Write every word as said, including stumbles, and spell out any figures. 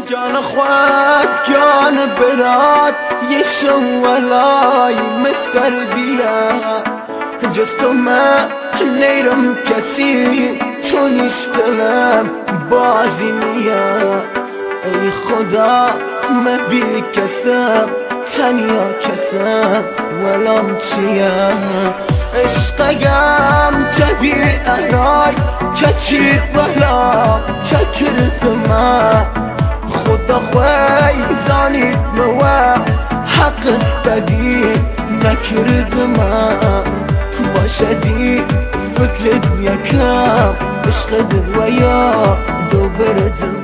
جان خواد جان برات یشون ولای مستر بیا جز تو من نیرم کسی تو نیستم بازی نیا ای خدا من بی کسم تنیا کسم ولام چیم عشقم تبی ارای چچی بلا چکرت ما خدا خوی زانید نوا حق استدی نکرد ما باشدی فکرت یکم عشق دل و یا دو برد